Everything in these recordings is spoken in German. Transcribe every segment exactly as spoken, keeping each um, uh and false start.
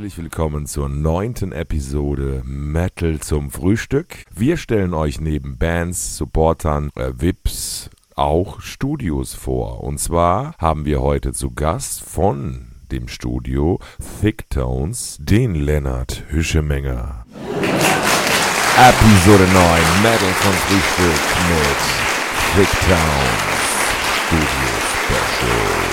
Herzlich willkommen zur neunten Episode Metal zum Frühstück. Wir stellen euch neben Bands, Supportern, äh, V I Ps auch Studios vor. Und zwar haben wir heute zu Gast von dem Studio Thick Tones den Lennart Hüschemenger. Episode neun Metal zum Frühstück mit Thick Tones Studio Special.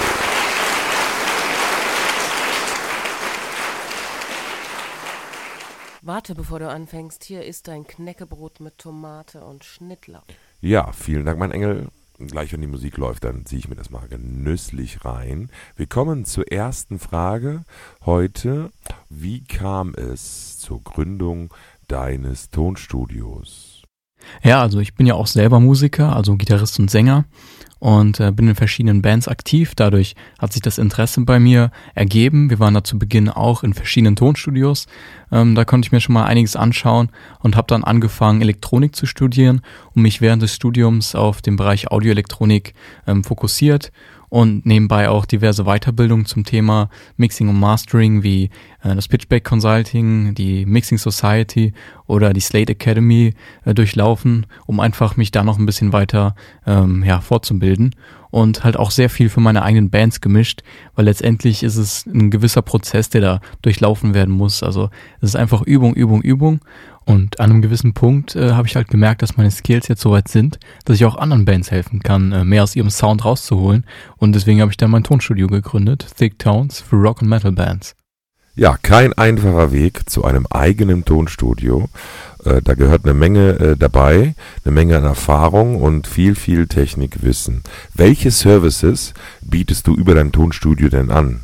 Warte, bevor du anfängst. Hier ist dein Knäckebrot mit Tomate und Schnittlauch. Ja, vielen Dank, mein Engel. Gleich, wenn die Musik läuft, dann ziehe ich mir das mal genüsslich rein. Wir kommen zur ersten Frage heute. Wie kam es zur Gründung deines Tonstudios? Ja, also ich bin ja auch selber Musiker, also Gitarrist und Sänger und äh, bin in verschiedenen Bands aktiv. Dadurch hat sich das Interesse bei mir ergeben. Wir waren da zu Beginn auch in verschiedenen Tonstudios. Ähm, da konnte ich mir schon mal einiges anschauen und habe dann angefangen, Elektronik zu studieren und mich während des Studiums auf den Bereich Audioelektronik ähm, fokussiert und nebenbei auch diverse Weiterbildungen zum Thema Mixing und Mastering wie äh, das Pitchback Consulting, die Mixing Society oder die Slate Academy äh, durchlaufen, um einfach mich da noch ein bisschen weiter ähm, ja, fortzubilden und halt auch sehr viel für meine eigenen Bands gemischt, weil letztendlich ist es ein gewisser Prozess, der da durchlaufen werden muss. Also es ist einfach Übung, Übung, Übung. Und an einem gewissen Punkt äh, habe ich halt gemerkt, dass meine Skills jetzt soweit sind, dass ich auch anderen Bands helfen kann, äh, mehr aus ihrem Sound rauszuholen. Und deswegen habe ich dann mein Tonstudio gegründet, Thick Tones, für Rock- und Metal-Bands. Ja, kein einfacher Weg zu einem eigenen Tonstudio. Äh, da gehört eine Menge äh, dabei, eine Menge an Erfahrung und viel, viel Technikwissen. Welche Services bietest du über dein Tonstudio denn an?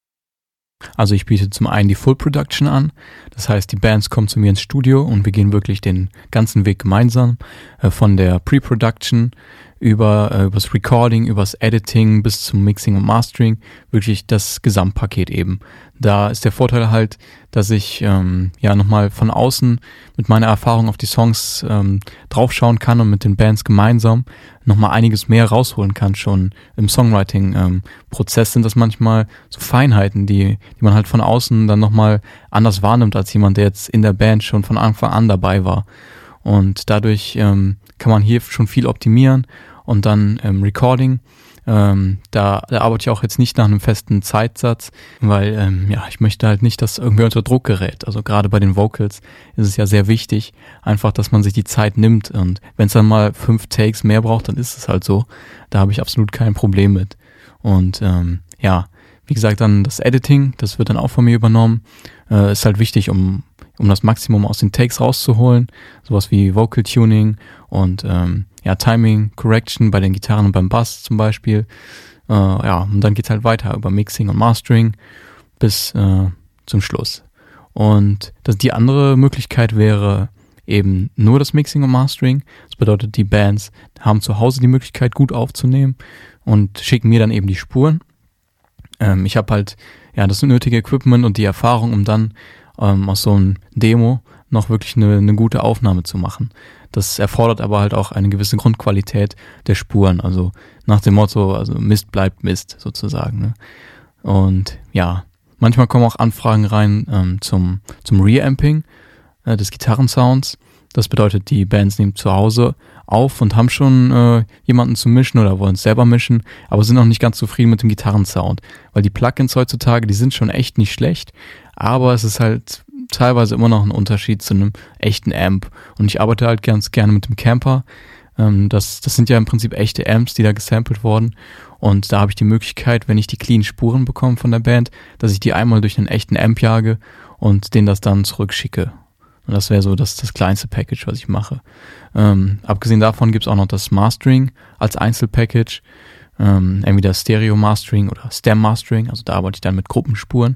Also ich biete zum einen die Full Production an, das heißt die Bands kommen zu mir ins Studio und wir gehen wirklich den ganzen Weg gemeinsam, äh, von der Pre-Production über äh, übers Recording, übers Editing bis zum Mixing und Mastering, wirklich das Gesamtpaket eben. Da ist der Vorteil halt, dass ich ähm, ja nochmal von außen mit meiner Erfahrung auf die Songs ähm, draufschauen kann und mit den Bands gemeinsam nochmal einiges mehr rausholen kann. Schon im Songwriting-Prozess ähm, sind das manchmal so Feinheiten, die, die man halt von außen dann nochmal anders wahrnimmt als jemand, der jetzt in der Band schon von Anfang an dabei war. Und dadurch ähm, kann man hier schon viel optimieren. Und dann ähm, Recording, ähm, da, da arbeite ich auch jetzt nicht nach einem festen Zeitsatz, weil ähm, ja ich möchte halt nicht, dass irgendwer unter Druck gerät. Also gerade bei den Vocals ist es ja sehr wichtig, einfach, dass man sich die Zeit nimmt. Und wenn es dann mal fünf Takes mehr braucht, dann ist es halt so. Da habe ich absolut kein Problem mit. Und ähm, ja, wie gesagt, dann das Editing, das wird dann auch von mir übernommen. Äh, ist halt wichtig, um um das Maximum aus den Takes rauszuholen. Sowas wie Vocal Tuning und ähm, ja, Timing, Correction bei den Gitarren und beim Bass zum Beispiel. Äh, ja, und dann geht's halt weiter über Mixing und Mastering bis äh, zum Schluss. Und das, die andere Möglichkeit wäre eben nur das Mixing und Mastering. Das bedeutet, die Bands haben zu Hause die Möglichkeit, gut aufzunehmen und schicken mir dann eben die Spuren. Ähm, ich habe halt ja das nötige Equipment und die Erfahrung, um dann ähm, aus so einem Demo noch wirklich eine, eine gute Aufnahme zu machen. Das erfordert aber halt auch eine gewisse Grundqualität der Spuren, also nach dem Motto, also Mist bleibt Mist sozusagen. Ne? Und ja, manchmal kommen auch Anfragen rein ähm, zum, zum Reamping äh, des Gitarrensounds. Das bedeutet, die Bands nehmen zu Hause auf und haben schon äh, jemanden zu mischen oder wollen es selber mischen, aber sind noch nicht ganz zufrieden mit dem Gitarrensound, weil die Plugins heutzutage, die sind schon echt nicht schlecht, aber es ist halt teilweise immer noch ein Unterschied zu einem echten Amp. Und ich arbeite halt ganz gerne mit dem Camper. Ähm, das, das sind ja im Prinzip echte Amps, die da gesampelt wurden. Und da habe ich die Möglichkeit, wenn ich die clean Spuren bekomme von der Band, dass ich die einmal durch einen echten Amp jage und denen das dann zurückschicke. Und das wäre so das, das kleinste Package, was ich mache. Ähm, abgesehen davon gibt es auch noch das Mastering als Einzelpackage. Ähm, entweder Stereo Mastering oder Stem Mastering. Also da arbeite ich dann mit Gruppenspuren,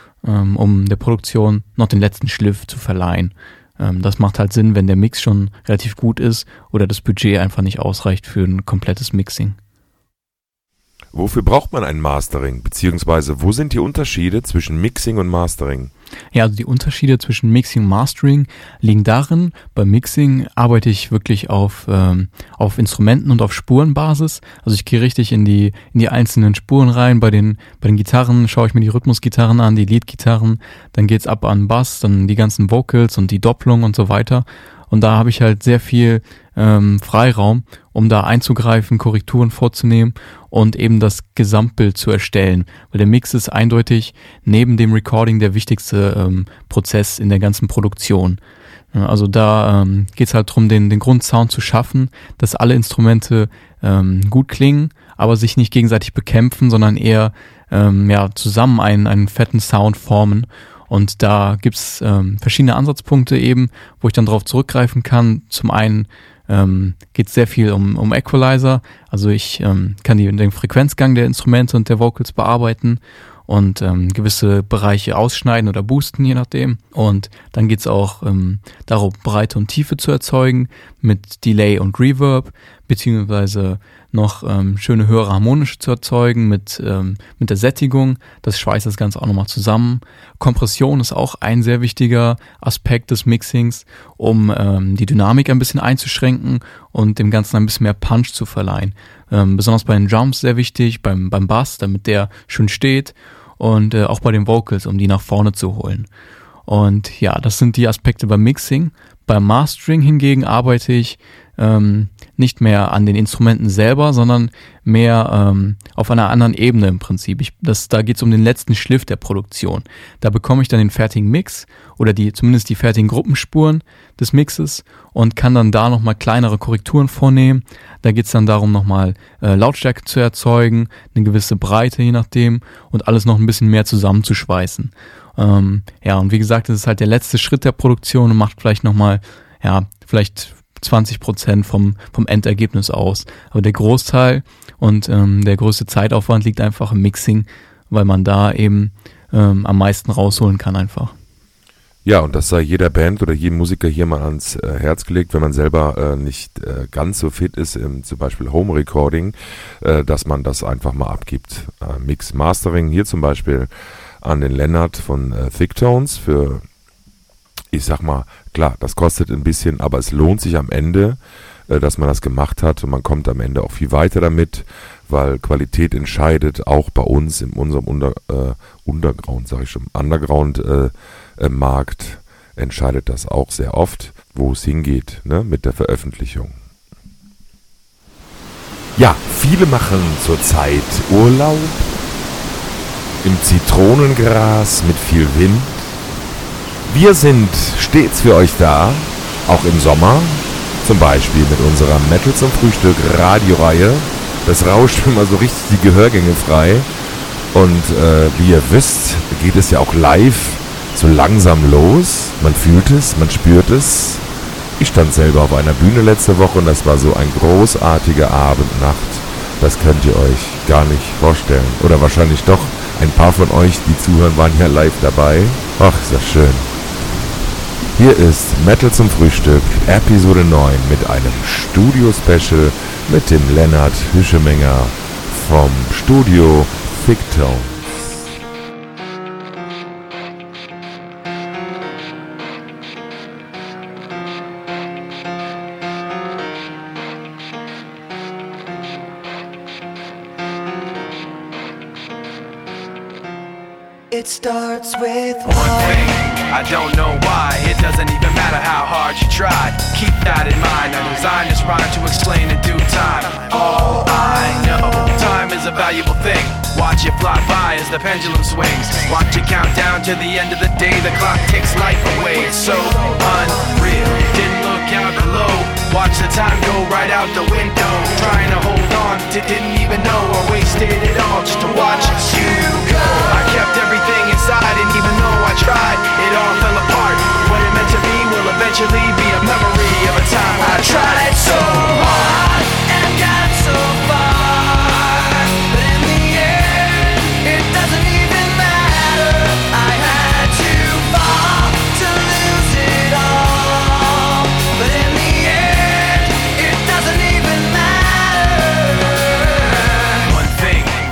um der Produktion noch den letzten Schliff zu verleihen. Das macht halt Sinn, wenn der Mix schon relativ gut ist oder das Budget einfach nicht ausreicht für ein komplettes Mixing. Wofür braucht man ein Mastering? Beziehungsweise wo sind die Unterschiede zwischen Mixing und Mastering? Ja, also die Unterschiede zwischen Mixing und Mastering liegen darin, beim Mixing arbeite ich wirklich auf, ähm, auf Instrumenten und auf Spurenbasis. Also ich gehe richtig in die, in die einzelnen Spuren rein. Bei den, bei den Gitarren schaue ich mir die Rhythmusgitarren an, die Leadgitarren, dann geht's ab an Bass, dann die ganzen Vocals und die Doppelung und so weiter. Und da habe ich halt sehr viel ähm, Freiraum, um da einzugreifen, Korrekturen vorzunehmen und eben das Gesamtbild zu erstellen. Weil der Mix ist eindeutig neben dem Recording der wichtigste ähm, Prozess in der ganzen Produktion. Also da ähm, geht es halt darum, den, den Grundsound zu schaffen, dass alle Instrumente ähm, gut klingen, aber sich nicht gegenseitig bekämpfen, sondern eher ähm, ja, zusammen einen, einen fetten Sound formen. Und da gibt's ähm, verschiedene Ansatzpunkte eben, wo ich dann drauf zurückgreifen kann. Zum einen ähm, geht es sehr viel um, um Equalizer, also ich ähm, kann die, den Frequenzgang der Instrumente und der Vocals bearbeiten und ähm, gewisse Bereiche ausschneiden oder boosten, je nachdem. Und dann geht's auch ähm, darum, Breite und Tiefe zu erzeugen mit Delay und Reverb, beziehungsweise noch ähm, schöne höhere harmonische zu erzeugen mit ähm, mit der Sättigung. Das schweißt das Ganze auch nochmal zusammen. Kompression ist auch ein sehr wichtiger Aspekt des Mixings, um ähm, die Dynamik ein bisschen einzuschränken und dem Ganzen ein bisschen mehr Punch zu verleihen. Ähm, besonders bei den Drums sehr wichtig, beim beim Bass, damit der schön steht, und äh, auch bei den Vocals, um die nach vorne zu holen. Und ja, das sind die Aspekte beim Mixing. Beim Mastering hingegen arbeite ich ähm, nicht mehr an den Instrumenten selber, sondern mehr ähm, auf einer anderen Ebene im Prinzip. Ich, das, da geht es um den letzten Schliff der Produktion. Da bekomme ich dann den fertigen Mix oder die zumindest die fertigen Gruppenspuren des Mixes und kann dann da nochmal kleinere Korrekturen vornehmen. Da geht es dann darum, nochmal äh, Lautstärke zu erzeugen, eine gewisse Breite je nachdem und alles noch ein bisschen mehr zusammenzuschweißen. Ähm, ja, und wie gesagt, das ist halt der letzte Schritt der Produktion und macht vielleicht nochmal, ja, vielleicht zwanzig Prozent vom, vom Endergebnis aus. Aber der Großteil und ähm, der größte Zeitaufwand liegt einfach im Mixing, weil man da eben ähm, am meisten rausholen kann einfach. Ja, und das sei jeder Band oder jedem Musiker hier mal ans äh, Herz gelegt, wenn man selber äh, nicht äh, ganz so fit ist im zum Beispiel Home Recording, äh, dass man das einfach mal abgibt. Äh, Mix Mastering hier zum Beispiel an den Lennart von äh, Thick Tones für, ich sag mal, klar, das kostet ein bisschen, aber es lohnt sich am Ende, äh, dass man das gemacht hat und man kommt am Ende auch viel weiter damit, weil Qualität entscheidet, auch bei uns in unserem Unter, äh, Underground, sag ich schon, Underground äh, äh, Markt entscheidet das auch sehr oft, wo es hingeht, ne, mit der Veröffentlichung. Ja, viele machen zurzeit Urlaub im Zitronengras mit viel Wind. Wir sind stets für euch da, auch im Sommer, zum Beispiel mit unserer Metal zum Frühstück Radioreihe. Das rauscht immer so richtig die Gehörgänge frei. Und äh, wie ihr wisst, geht es ja auch live so langsam los. Man fühlt es, man spürt es. Ich stand selber auf einer Bühne letzte Woche und das war so ein großartiger Abend, Nacht. Das könnt ihr euch gar nicht vorstellen. Oder wahrscheinlich doch. Ein paar von euch, die zuhören, waren ja live dabei. Ach, ist das schön. Hier ist Metal zum Frühstück, Episode neun mit einem Studio-Special mit dem Lennart Hüschemenger vom Studio Thick Tones. It starts with one thing, I don't know why. It doesn't even matter how hard you try. Keep that in mind, I designed this rhyme to explain in due time. All I know, time is a valuable thing. Watch it fly by as the pendulum swings. Watch it count down to the end of the day. The clock takes life away, it's so unreal. Didn't look out below, watch the time go right out the window. Trying to hold on to didn't even know I wasted it all just to watch you go. I kept everything inside and even though I tried, it all fell apart. What it meant to be will eventually be a memory of a time I tried so hard and got so far, but in the end it doesn't even matter. I had to fall to lose it all, but in the end it doesn't even matter. One thing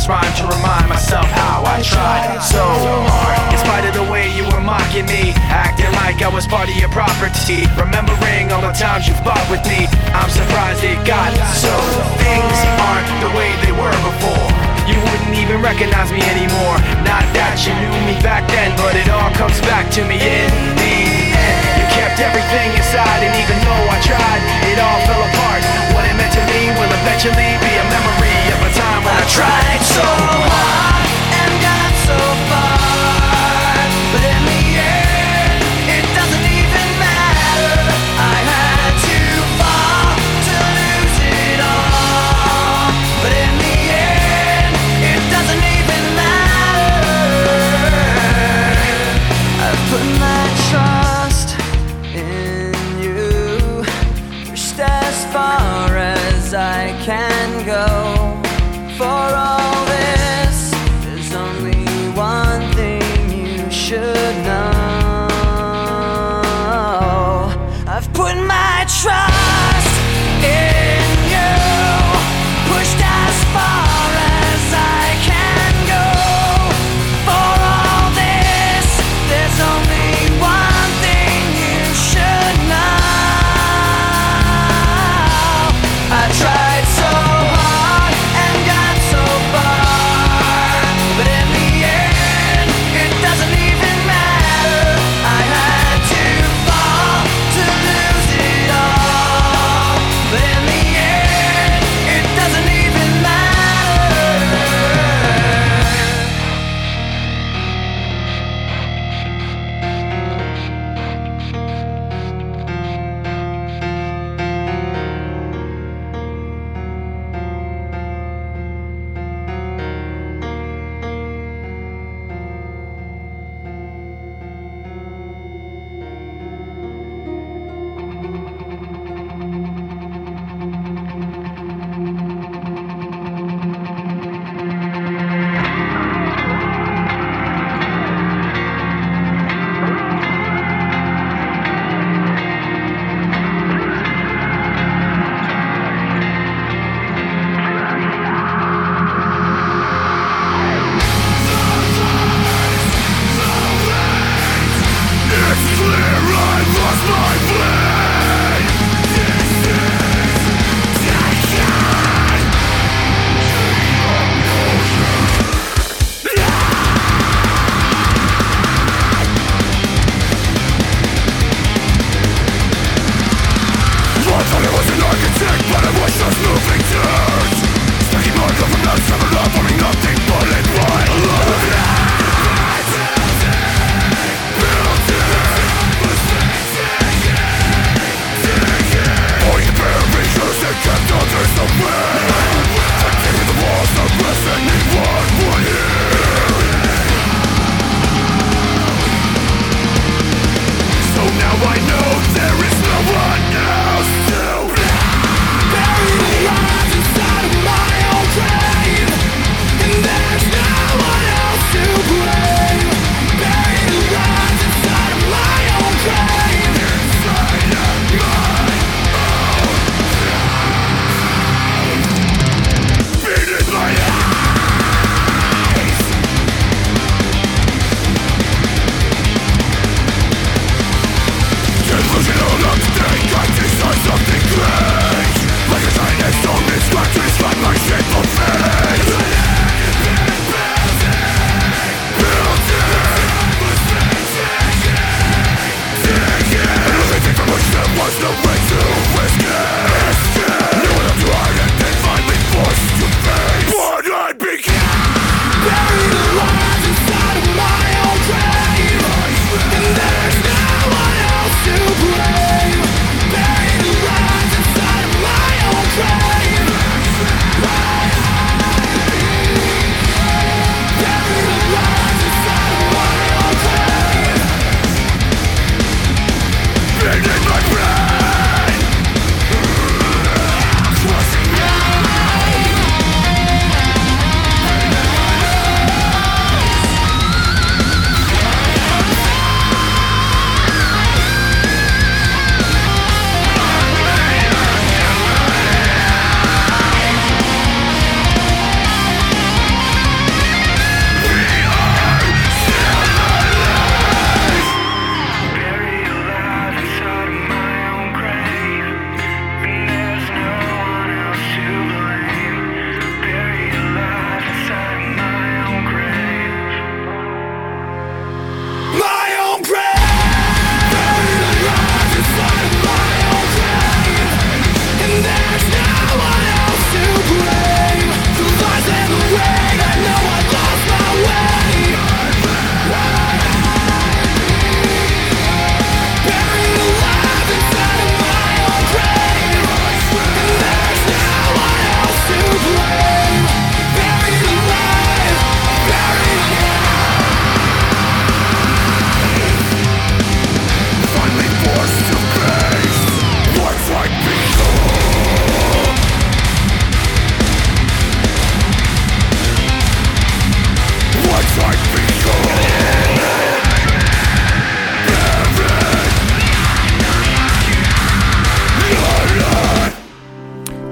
this rhyme to remind myself how I tried so hard. In spite of the way you were mocking me, acting like I was part of your property, remembering all the times you fought with me, I'm surprised it got so. Things aren't the way they were before. You wouldn't even recognize me anymore. Not that you knew me back then, but it all comes back to me in the end. You kept everything inside, and even though I tried, it all fell apart. What it meant to me will eventually be a memory of a time when I tried so hard and got so far, but in the end, it doesn't even matter. I had to fall to lose it all, but in the end, it doesn't even matter. I've put my trust in you, pushed as far as I can go. For all this, there's only one thing you should know. I've put my trust in you, pushed as far as I can go. For all this, there's only one thing you should know. I tried so hard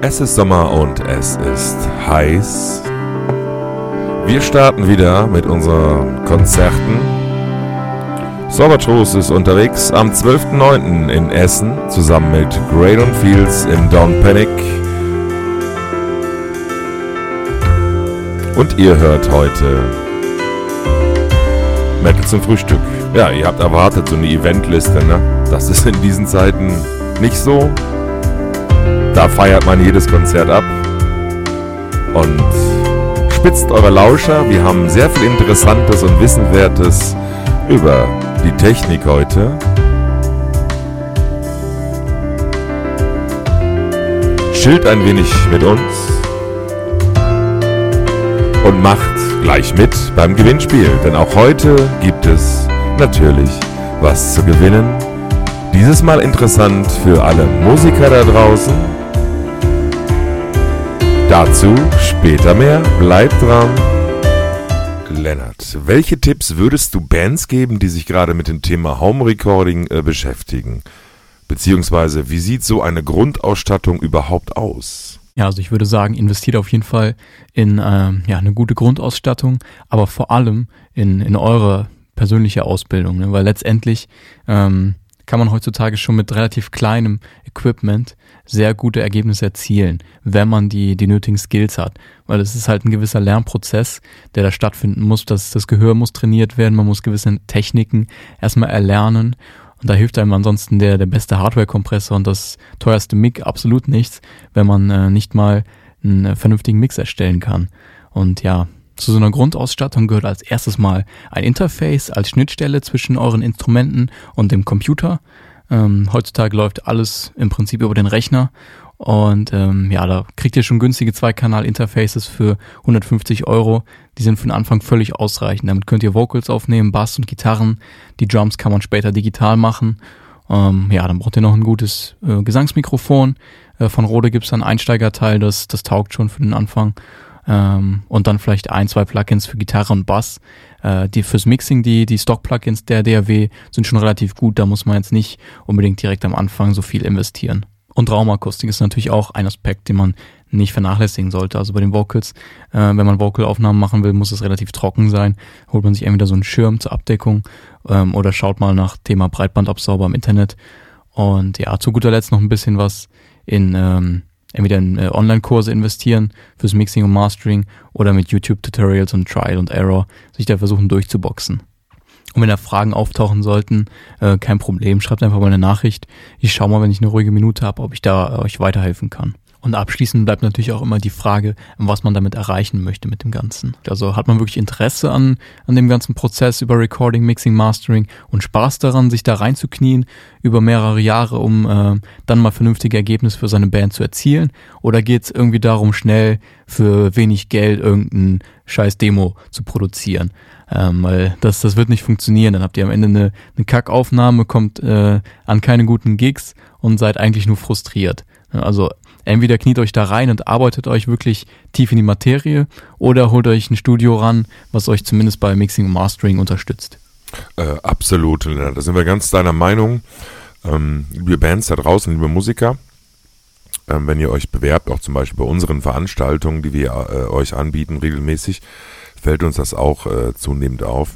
Es ist Sommer und es ist heiß. Wir starten wieder mit unseren Konzerten. Sorbatros ist unterwegs am zwölften neunten in Essen zusammen mit Graydon Fields im Don't Panic. Und ihr hört heute Metal zum Frühstück. Ja, ihr habt erwartet so eine Eventliste, ne? Das ist in diesen Zeiten nicht so. Da feiert man jedes Konzert ab. Und spitzt eure Lauscher. Wir haben sehr viel Interessantes und Wissenswertes über die Technik heute. Chillt ein wenig mit uns. Und macht gleich mit beim Gewinnspiel. Denn auch heute gibt es natürlich was zu gewinnen. Dieses Mal interessant für alle Musiker da draußen. Dazu später mehr. Bleibt dran. Lennart, welche Tipps würdest du Bands geben, die sich gerade mit dem Thema Home Recording äh, beschäftigen? Beziehungsweise, wie sieht so eine Grundausstattung überhaupt aus? Ja, also ich würde sagen, investiert auf jeden Fall in ähm, ja, eine gute Grundausstattung, aber vor allem in, in eure persönliche Ausbildung, ne? Weil letztendlich ähm, kann man heutzutage schon mit relativ kleinem Equipment sehr gute Ergebnisse erzielen, wenn man die, die nötigen Skills hat. Weil es ist halt ein gewisser Lernprozess, der da stattfinden muss. Das, das Gehör muss trainiert werden, man muss gewisse Techniken erstmal erlernen. Und da hilft einem ansonsten der, der beste Hardware-Kompressor und das teuerste Mic absolut nichts, wenn man äh, nicht mal einen äh, vernünftigen Mix erstellen kann. Und ja, zu so einer Grundausstattung gehört als erstes mal ein Interface als Schnittstelle zwischen euren Instrumenten und dem Computer. Ähm, heutzutage läuft alles im Prinzip über den Rechner und ähm, ja, da kriegt ihr schon günstige Zweikanal-Interfaces für hundertfünfzig Euro. Die sind für den Anfang völlig ausreichend. Damit könnt ihr Vocals aufnehmen, Bass und Gitarren. Die Drums kann man später digital machen. Ähm, ja, dann braucht ihr noch ein gutes äh, Gesangsmikrofon. Äh, von Rode gibt es ein Einsteigerteil, das, das taugt schon für den Anfang. Ähm, und dann vielleicht ein, zwei Plugins für Gitarre und Bass. Äh, die fürs Mixing, die, die Stock-Plugins der D A W sind schon relativ gut, da muss man jetzt nicht unbedingt direkt am Anfang so viel investieren. Und Raumakustik ist natürlich auch ein Aspekt, den man nicht vernachlässigen sollte. Also bei den Vocals, äh, wenn man Vocalaufnahmen machen will, muss es relativ trocken sein. Holt man sich entweder so einen Schirm zur Abdeckung ähm, oder schaut mal nach Thema Breitbandabsauger im Internet. Und ja, zu guter Letzt noch ein bisschen was in ähm, entweder in äh, Online-Kurse investieren fürs Mixing und Mastering oder mit YouTube-Tutorials und Trial and Error sich da versuchen durchzuboxen. Und wenn da Fragen auftauchen sollten, äh, kein Problem, schreibt einfach mal eine Nachricht. Ich schaue mal, wenn ich eine ruhige Minute habe, ob ich da äh, euch weiterhelfen kann. Und abschließend bleibt natürlich auch immer die Frage, was man damit erreichen möchte mit dem Ganzen. Also hat man wirklich Interesse an an dem ganzen Prozess über Recording, Mixing, Mastering und Spaß daran, sich da reinzuknien über mehrere Jahre, um äh, dann mal vernünftige Ergebnisse für seine Band zu erzielen? Oder geht es irgendwie darum, schnell für wenig Geld irgendein scheiß Demo zu produzieren? Ähm, weil das, das wird nicht funktionieren. Dann habt ihr am Ende eine, eine Kackaufnahme, kommt äh, an keine guten Gigs und seid eigentlich nur frustriert. Also entweder kniet euch da rein und arbeitet euch wirklich tief in die Materie oder holt euch ein Studio ran, was euch zumindest bei Mixing und Mastering unterstützt. Äh, absolut, da sind wir ganz deiner Meinung. Ähm, liebe Bands da draußen, liebe Musiker, ähm, wenn ihr euch bewerbt, auch zum Beispiel bei unseren Veranstaltungen, die wir äh, euch anbieten regelmäßig, fällt uns das auch äh, zunehmend auf.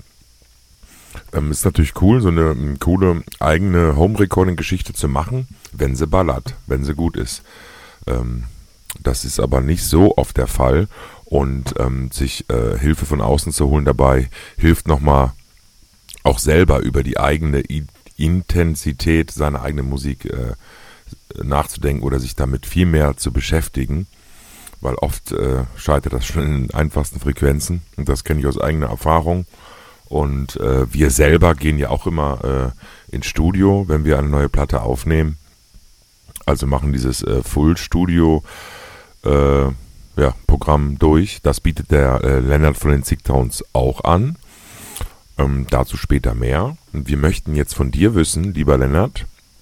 Ähm, ist natürlich cool, so eine, eine coole eigene Home-Recording-Geschichte zu machen, wenn sie ballert, wenn sie gut ist. Ähm, das ist aber nicht so oft der Fall und ähm, sich äh, Hilfe von außen zu holen dabei hilft nochmal auch selber über die eigene I- Intensität seiner eigenen Musik äh, nachzudenken oder sich damit viel mehr zu beschäftigen, weil oft äh, scheitert das schon in den einfachsten Frequenzen und das kenne ich aus eigener Erfahrung. Und äh, wir selber gehen ja auch immer äh, ins Studio, wenn wir eine neue Platte aufnehmen. Also machen dieses äh, Full-Studio äh, ja, Programm durch. Das bietet der äh, Lennart von den Sicktones auch an. Ähm, dazu später mehr. Und wir möchten jetzt von dir wissen, lieber Lennart,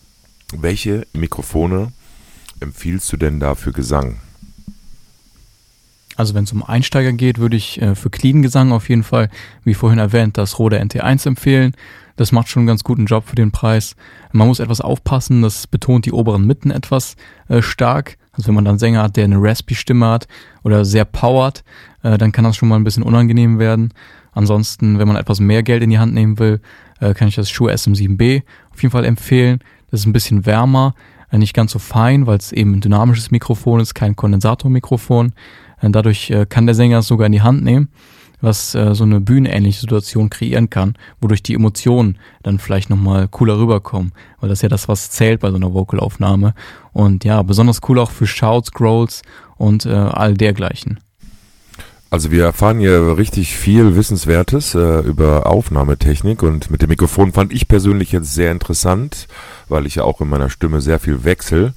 welche Mikrofone empfiehlst du denn da für Gesang? Also wenn es um Einsteiger geht, würde ich äh, für Clean Gesang auf jeden Fall, wie vorhin erwähnt, das Rode N T eins empfehlen. Das macht schon einen ganz guten Job für den Preis. Man muss etwas aufpassen, das betont die oberen Mitten etwas äh, stark. Also wenn man dann einen Sänger hat, der eine raspy Stimme hat oder sehr powert, äh, dann kann das schon mal ein bisschen unangenehm werden. Ansonsten, wenn man etwas mehr Geld in die Hand nehmen will, äh, kann ich das Shure S M sieben B auf jeden Fall empfehlen. Das ist ein bisschen wärmer, äh, nicht ganz so fein, weil es eben ein dynamisches Mikrofon ist, kein Kondensatormikrofon. Äh, dadurch äh, kann der Sänger es sogar in die Hand nehmen, was äh, so eine bühnenähnliche Situation kreieren kann, wodurch die Emotionen dann vielleicht nochmal cooler rüberkommen, weil das ist ja das, was zählt bei so einer Vocalaufnahme. Und ja, besonders cool auch für Shouts, Growls und äh, all dergleichen. Also wir erfahren hier richtig viel Wissenswertes äh, über Aufnahmetechnik und mit dem Mikrofon fand ich persönlich jetzt sehr interessant, weil ich ja auch in meiner Stimme sehr viel wechsel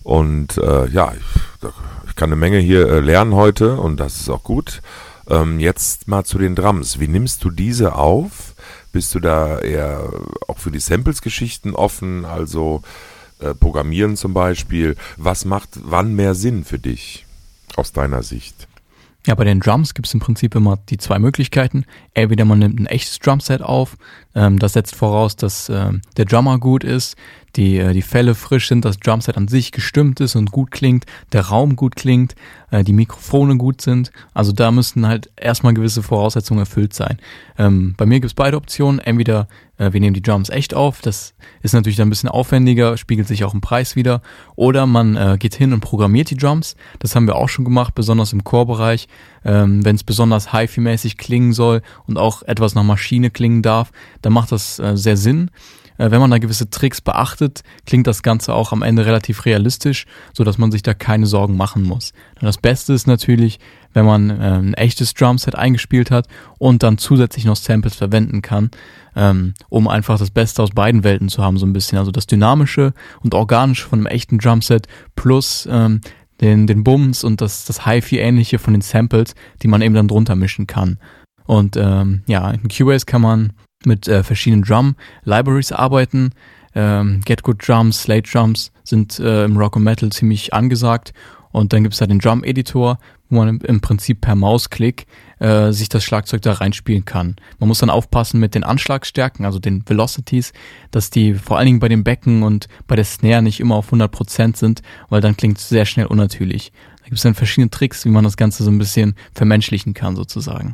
und äh, ja, ich, ich kann eine Menge hier äh, lernen heute und das ist auch gut. Ähm, jetzt mal zu den Drums. Wie nimmst du diese auf? Bist du da eher auch für die Samples-Geschichten offen, also äh, Programmieren zum Beispiel? Was macht wann mehr Sinn für dich aus deiner Sicht? Ja, bei den Drums gibt es im Prinzip immer die zwei Möglichkeiten. Entweder man nimmt ein echtes Drumset auf, ähm, das setzt voraus, dass ähm, der Drummer gut ist, die, äh, die Fälle frisch sind, das Drumset an sich gestimmt ist und gut klingt, der Raum gut klingt, äh, die Mikrofone gut sind. Also da müssten halt erstmal gewisse Voraussetzungen erfüllt sein. Ähm, bei mir gibt es beide Optionen. Entweder äh, wir nehmen die Drums echt auf, das ist natürlich dann ein bisschen aufwendiger, spiegelt sich auch im Preis wieder. Oder man äh, geht hin und programmiert die Drums. Das haben wir auch schon gemacht, besonders im Core-Bereich. Ähm, wenn es besonders Hi-Fi-mäßig klingen soll und auch etwas nach Maschine klingen darf, dann macht das äh, sehr Sinn. Äh, wenn man da gewisse Tricks beachtet, klingt das Ganze auch am Ende relativ realistisch, sodass man sich da keine Sorgen machen muss. Und das Beste ist natürlich, wenn man äh, ein echtes Drumset eingespielt hat und dann zusätzlich noch Samples verwenden kann, ähm, um einfach das Beste aus beiden Welten zu haben, so ein bisschen. Also das Dynamische und Organische von einem echten Drumset plus ähm, den, den Bums und das, das Hi-Fi-ähnliche von den Samples, die man eben dann drunter mischen kann. Und ähm, ja, in Cubase kann man mit äh, verschiedenen Drum-Libraries arbeiten. Ähm, Get Good Drums, Slate Drums sind äh, im Rock und Metal ziemlich angesagt. Und dann gibt es da den Drum-Editor, wo man im, im Prinzip per Mausklick äh, sich das Schlagzeug da reinspielen kann. Man muss dann aufpassen mit den Anschlagsstärken, also den Velocities, dass die vor allen Dingen bei den Becken und bei der Snare nicht immer auf hundert Prozent sind, weil dann klingt es sehr schnell unnatürlich. Da gibt es dann verschiedene Tricks, wie man das Ganze so ein bisschen vermenschlichen kann sozusagen.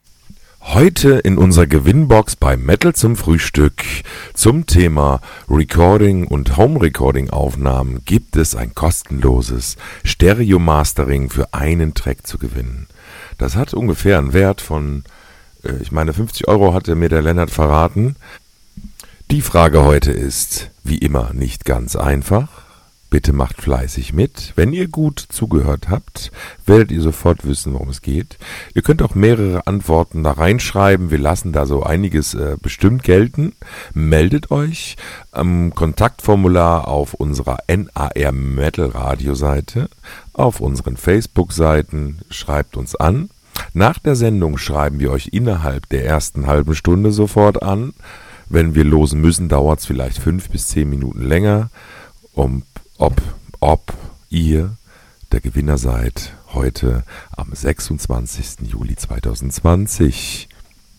Heute in unserer Gewinnbox bei Metal zum Frühstück zum Thema Recording und Home Recording Aufnahmen gibt es ein kostenloses Stereo Mastering für einen Track zu gewinnen. Das hat ungefähr einen Wert von, äh, ich meine fünfzig Euro hatte mir der Lennart verraten. Die Frage heute ist, wie immer, nicht ganz einfach. Bitte macht fleißig mit. Wenn ihr gut zugehört habt, werdet ihr sofort wissen, worum es geht. Ihr könnt auch mehrere Antworten da reinschreiben. Wir lassen da so einiges äh, bestimmt gelten. Meldet euch am Kontaktformular auf unserer N A R Metal Radio Seite, auf unseren Facebook-Seiten. Schreibt uns an. Nach der Sendung schreiben wir euch innerhalb der ersten halben Stunde sofort an. Wenn wir losen müssen, dauert es vielleicht fünf bis zehn Minuten länger. Um Ob, ob ihr der Gewinner seid, heute am sechsundzwanzigsten Juli zweitausendzwanzig.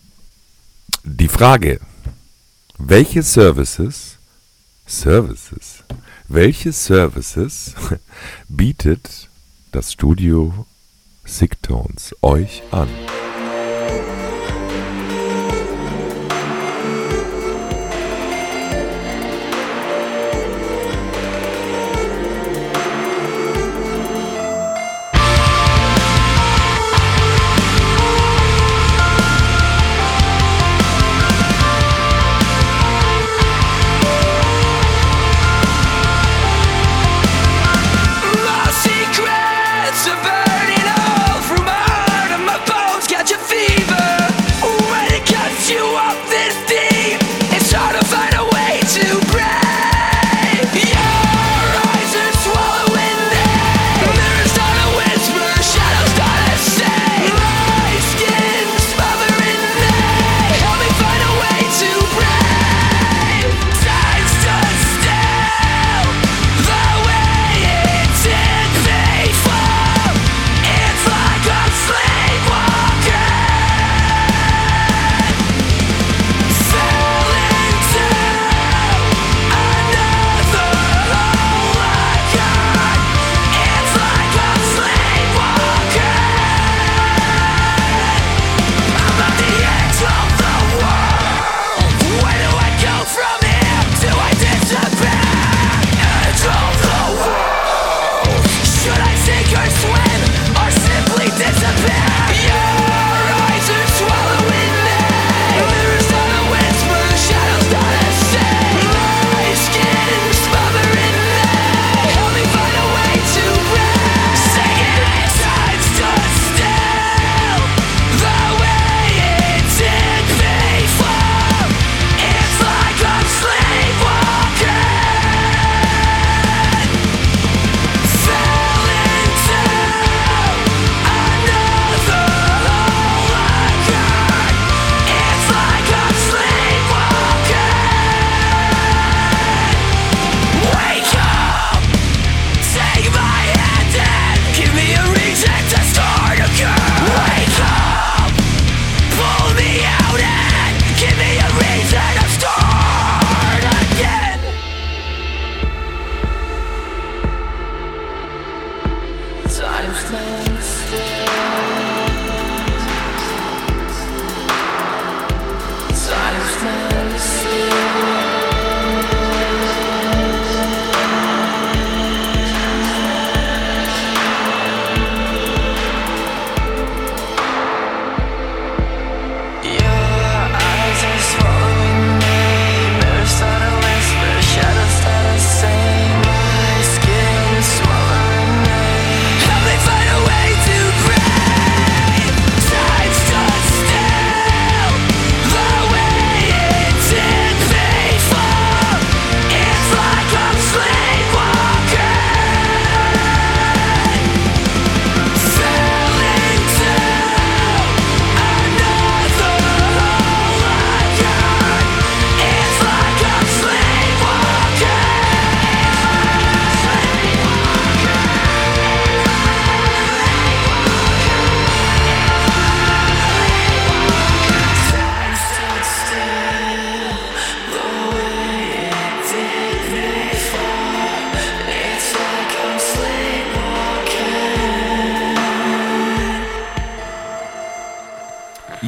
Die Frage, welche Services, Services, welche Services bietet das Studio Sicktones euch an? My secrets are burning all through my heart and my bones.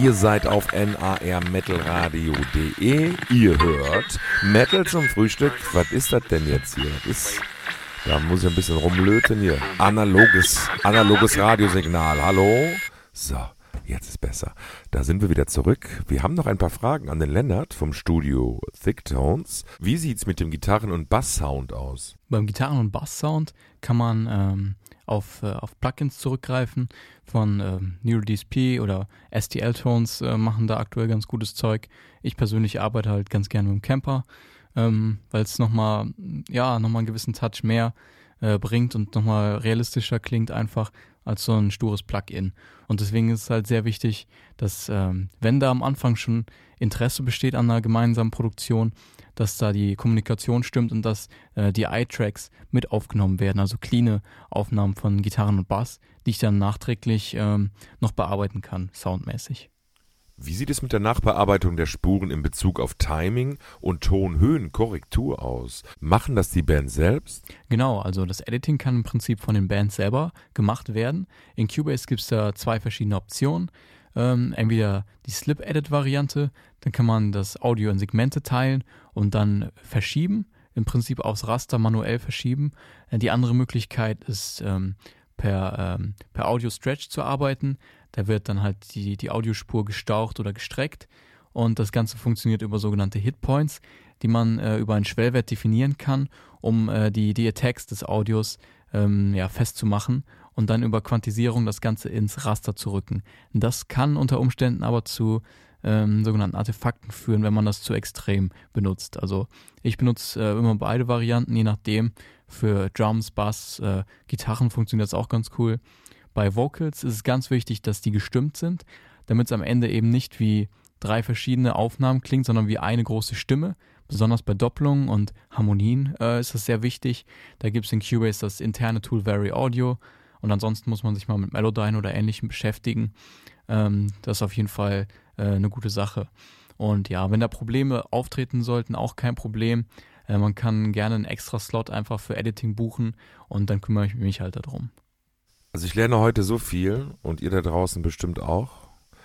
Ihr seid auf N A R Metal Radio punkt de. Ihr hört Metal zum Frühstück. Was ist das denn jetzt hier? Das ist, da muss ich ein bisschen rumlöten hier. Analoges, analoges Radiosignal. Hallo? So, jetzt ist besser. Da sind wir wieder zurück. Wir haben noch ein paar Fragen an den Lennart vom Studio Thick Tones. Wie sieht's mit dem Gitarren- und Bass-Sound aus? Beim Gitarren- und Bass-Sound kann man ähm, auf, äh, auf Plugins zurückgreifen von ähm, Neural D S P oder S T L-Tones äh, machen da aktuell ganz gutes Zeug. Ich persönlich arbeite halt ganz gerne mit dem Camper, ähm, weil es nochmal, ja, nochmal einen gewissen Touch mehr äh, bringt und nochmal realistischer klingt einfach als so ein stures Plugin. Und deswegen ist es halt sehr wichtig, dass ähm, wenn da am Anfang schon Interesse besteht an einer gemeinsamen Produktion, dass da die Kommunikation stimmt und dass äh, die I-Tracks mit aufgenommen werden, also cleane Aufnahmen von Gitarren und Bass, die ich dann nachträglich ähm, noch bearbeiten kann, soundmäßig. Wie sieht es mit der Nachbearbeitung der Spuren in Bezug auf Timing und Tonhöhenkorrektur aus? Machen das die Bands selbst? Genau, also das Editing kann im Prinzip von den Bands selber gemacht werden. In Cubase gibt es da zwei verschiedene Optionen. Ähm, entweder die Slip-Edit-Variante, dann kann man das Audio in Segmente teilen und dann verschieben, im Prinzip aufs Raster manuell verschieben. Die andere Möglichkeit ist ähm, per, ähm, per Audio-Stretch zu arbeiten. Da wird dann halt die, die Audiospur gestaucht oder gestreckt und das Ganze funktioniert über sogenannte Hitpoints, die man äh, über einen Schwellwert definieren kann, um äh, die, die Attacks des Audios ähm, ja, festzumachen und dann über Quantisierung das Ganze ins Raster zu rücken. Das kann unter Umständen aber zu ähm, sogenannten Artefakten führen, wenn man das zu extrem benutzt. Also ich benutze äh, immer beide Varianten, je nachdem. Für Drums, Bass, äh, Gitarren funktioniert das auch ganz cool. Bei Vocals ist es ganz wichtig, dass die gestimmt sind, damit es am Ende eben nicht wie drei verschiedene Aufnahmen klingt, sondern wie eine große Stimme. Besonders bei Doppelungen und Harmonien äh, ist das sehr wichtig. Da gibt es in Cubase das interne Tool Vari Audio und ansonsten muss man sich mal mit Melodyne oder Ähnlichem beschäftigen. Ähm, das ist auf jeden Fall äh, eine gute Sache. Und ja, wenn da Probleme auftreten sollten, auch kein Problem. Äh, man kann gerne einen extra Slot einfach für Editing buchen und dann kümmere ich mich halt darum. Also ich lerne heute so viel und ihr da draußen bestimmt auch.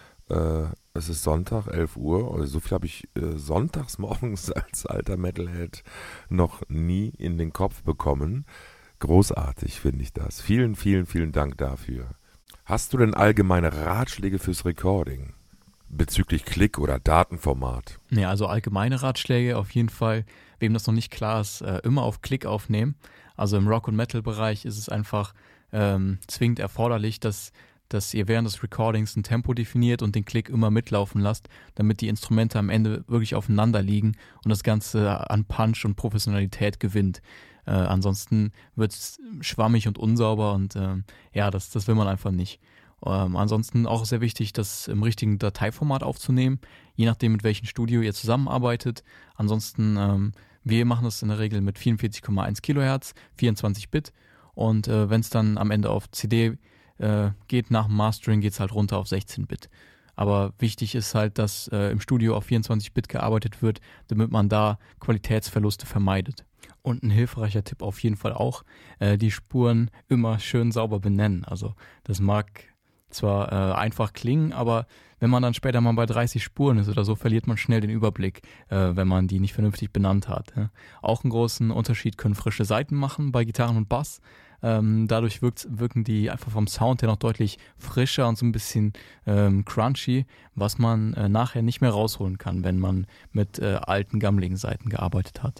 Äh, es ist Sonntag, elf Uhr. Also so viel habe ich äh, sonntags morgens als alter Metalhead noch nie in den Kopf bekommen. Großartig finde ich das. Vielen, vielen, vielen Dank dafür. Hast du denn allgemeine Ratschläge fürs Recording bezüglich Klick- oder Datenformat? Ja, also allgemeine Ratschläge auf jeden Fall. Wem das noch nicht klar ist, äh, immer auf Klick aufnehmen. Also im Rock- und Metal-Bereich ist es einfach Ähm, zwingend erforderlich, dass, dass ihr während des Recordings ein Tempo definiert und den Klick immer mitlaufen lasst, damit die Instrumente am Ende wirklich aufeinander liegen und das Ganze an Punch und Professionalität gewinnt. Äh, ansonsten wird es schwammig und unsauber und ähm, ja, das, das will man einfach nicht. Ähm, ansonsten auch sehr wichtig, das im richtigen Dateiformat aufzunehmen, je nachdem mit welchem Studio ihr zusammenarbeitet. Ansonsten, ähm, wir machen das in der Regel mit vierundvierzig Komma eins Kilohertz, vierundzwanzig Bit. Und äh, wenn es dann am Ende auf C D äh, geht, nach dem Mastering geht es halt runter auf sechzehn Bit. Aber wichtig ist halt, dass äh, im Studio auf vierundzwanzig Bit gearbeitet wird, damit man da Qualitätsverluste vermeidet. Und ein hilfreicher Tipp auf jeden Fall auch, äh, die Spuren immer schön sauber benennen. Also das mag zwar äh, einfach klingen, aber wenn man dann später mal bei dreißig Spuren ist oder so, verliert man schnell den Überblick, äh, wenn man die nicht vernünftig benannt hat. Ja. Auch einen großen Unterschied können frische Saiten machen bei Gitarren und Bass. Ähm, dadurch wirkt, wirken die einfach vom Sound her noch deutlich frischer und so ein bisschen ähm, crunchy, was man äh, nachher nicht mehr rausholen kann, wenn man mit äh, alten, gammeligen Saiten gearbeitet hat.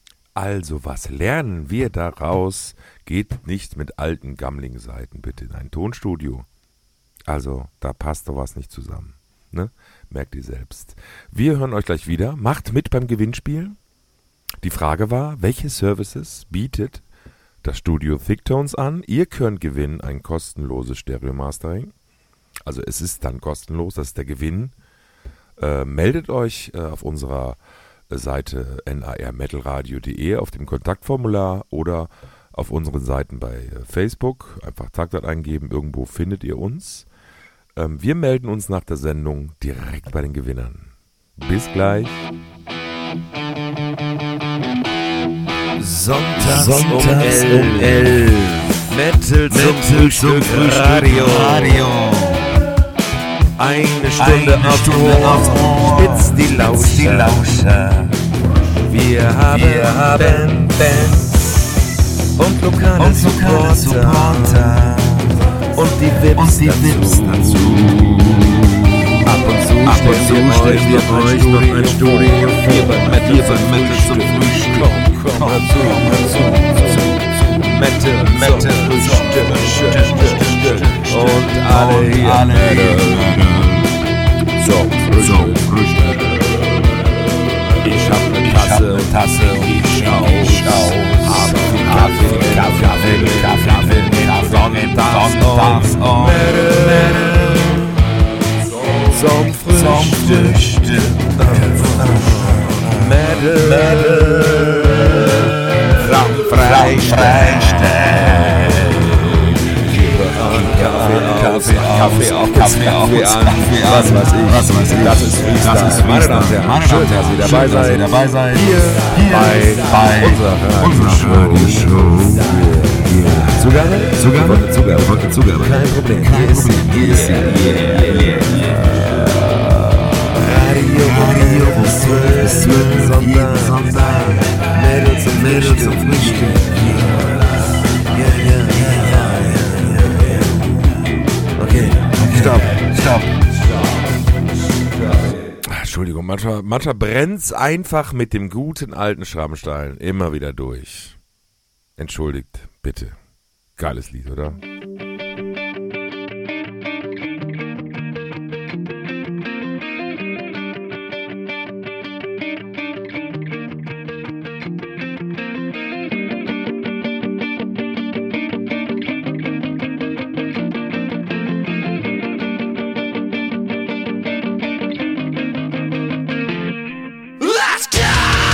Also, was lernen wir daraus? Geht nicht mit alten, gammeligen Saiten bitte in ein Tonstudio. Also, da passt doch was nicht zusammen. Ne? Merkt ihr selbst. Wir hören euch gleich wieder. Macht mit beim Gewinnspiel. Die Frage war, welche Services bietet das Studio Thick Tones an? Ihr könnt gewinnen ein kostenloses Stereo-Mastering. Also es ist dann kostenlos, das ist der Gewinn. Äh, meldet euch äh, auf unserer Seite N A R Metal Radio punkt de auf dem Kontaktformular oder auf unseren Seiten bei äh, Facebook. Einfach Taktart eingeben, irgendwo findet ihr uns. Ähm, wir melden uns nach der Sendung direkt bei den Gewinnern. Bis gleich. Sonntags, Sonntags um elf. Metal zum Frühstück Radio. Radio. Eine Stunde Eine auf Stunde aufs Ohr, Ohr. spitz die Spitz die Lauscher. Lauscher. Wir haben, Wir haben Bands und lokale und lokale Supporter Supporter. und die Vips Und die dazu. Vips dazu. Ab und zu Ab und stellen zu wir stellen euch wir noch ein euch Studio noch ein vor. Studio Hier bei Metal Hier bei zum Metal zum Frühstück. Frühstück. Komm, komm, Komm, hör zu, komm, hör zu, zu, zu. Metal, Metal zum zum Frühstück. Frühstück. Und alle Und hier alle Metal zum Frühstück. Frühstück. Ich hab ne Ich Tasse hab ne Tasse und und ich ich aus. aus. Habe viel Kaffee, Kaffee, Kaffee, Kaffee, Kaffee, Kaffee, Kaffee, Sonntags Sonntags und und Metal zum zum Frühstück. Frühstück. Metal, Raum Freistein. Kaffee auf, Kaffee auf, Kaffee auf, Kaffee an, was weiß ich. Was weiß ich. Das ist Freestyle. Das ist Meine Damen und Freestyle. Herren, Meine schön, Damen und dass Sie Herren, dabei schön, dass Sie seid. dabei seid. Hier, Hier bei, bei unserer unserer Radioshow. Zugabe? Zugabe? Zugabe. Zugabe. Zugabe. Kein Problem. Kein Hier ist sie. Problem. Hier ist sie. Yeah, Radio, Radio, bis zwölf, jeden Sonntag. Mädels zum Mädels zum Frühstück. Ja, ja, ja, ja, ja, ja. Okay, stopp. Stopp. Entschuldigung, manchmal, manchmal brennt's einfach mit dem guten alten Schrammstein immer wieder durch. Entschuldigt, bitte. Geiles Lied, oder? Let's go!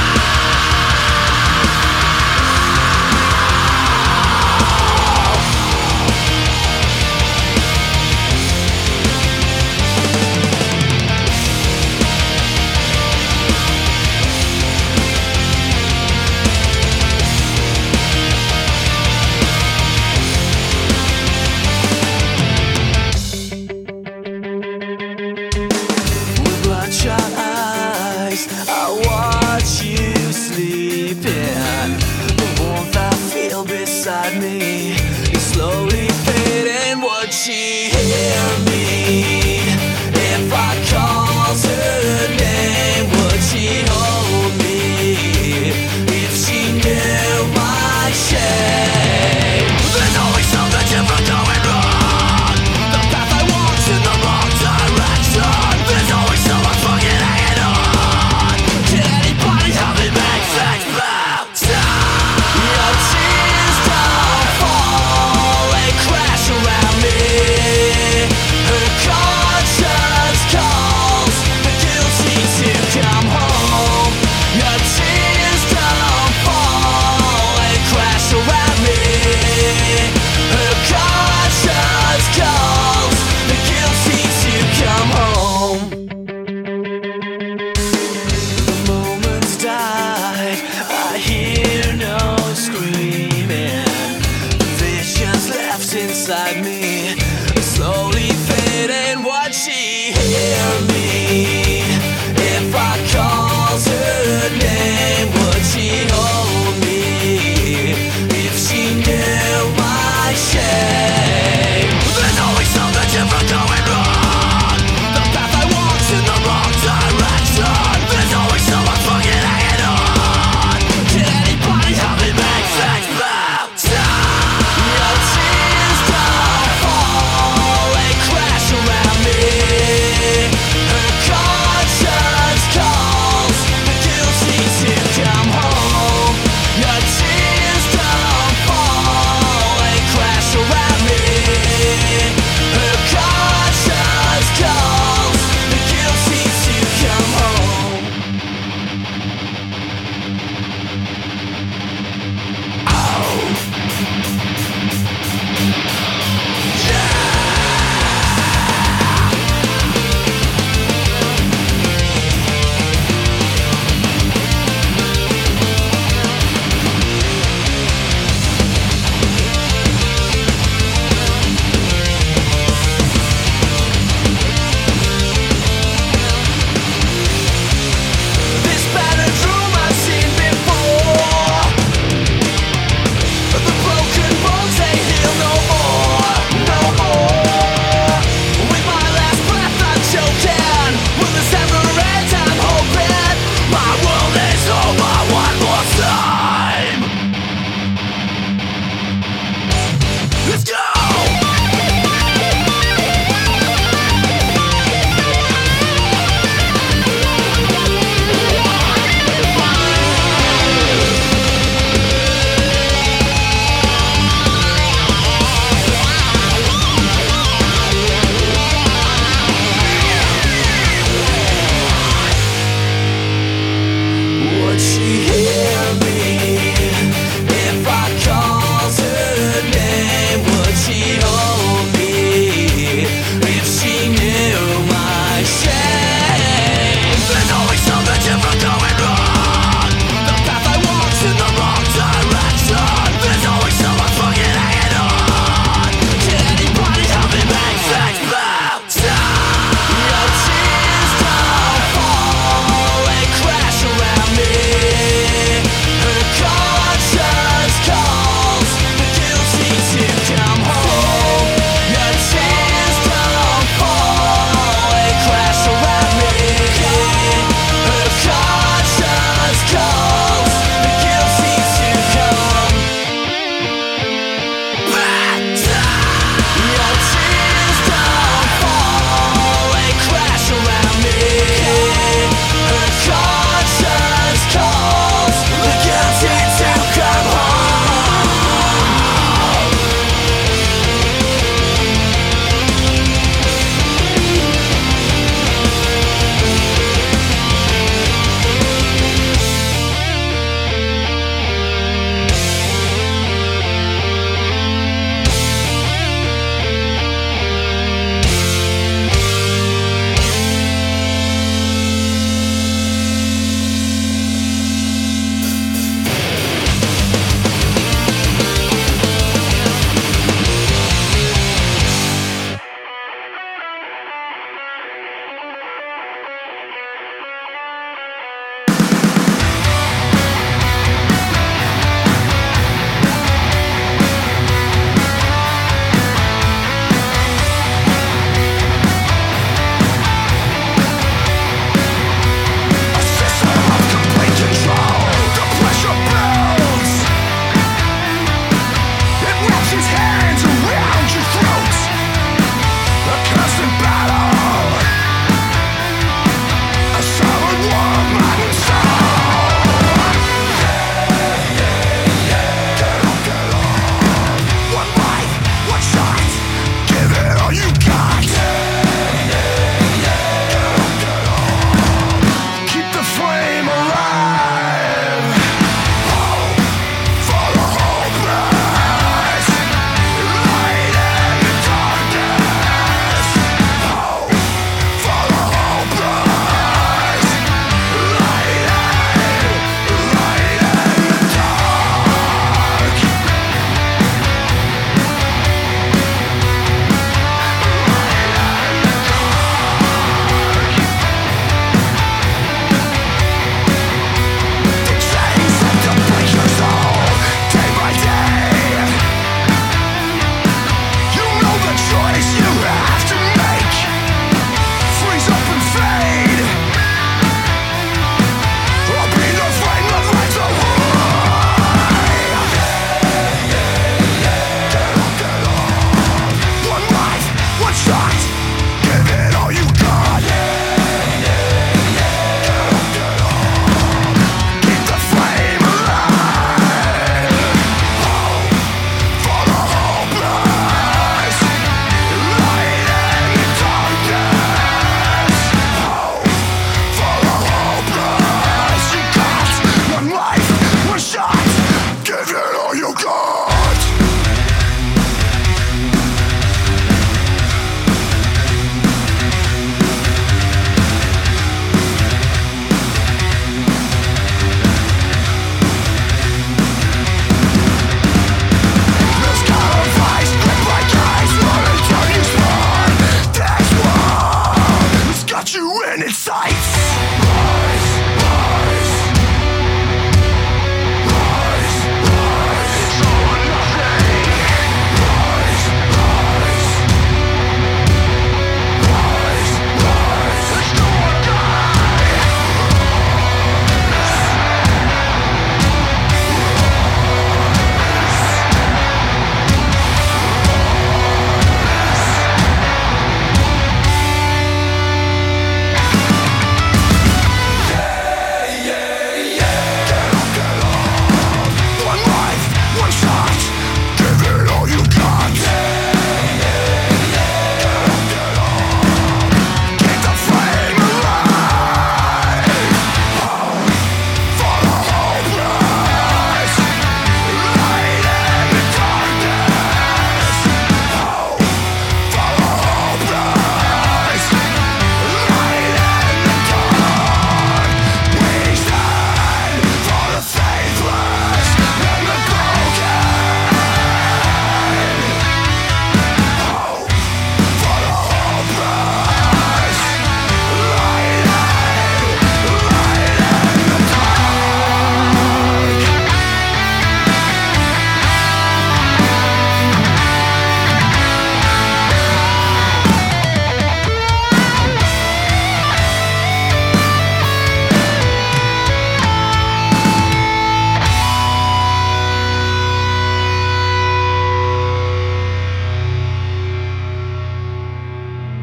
With bloodshot eyes, I watch you sleeping. The warmth I feel beside me is slowly fading. Would she hear me if I called her name? Would she hold me if she knew my shame? There's always something different going wrong. The path I walk's in the wrong direction. There's always someone fucking hanging on. Can anybody help me make things better? Your tears don't fall, they crash around me. Her conscience calls the guilty to come home. Your tears don't fall, they crash around me. Her conscience calls the guilty to come home. The moments died, I hear no screaming. The visions left inside me, slowly fading. Would she hear me if I called her name? Would she hold me if she knew my shame? There's always something different going wrong. The path I walk's in the wrong direction. There's always someone fucking hanging on. Can anybody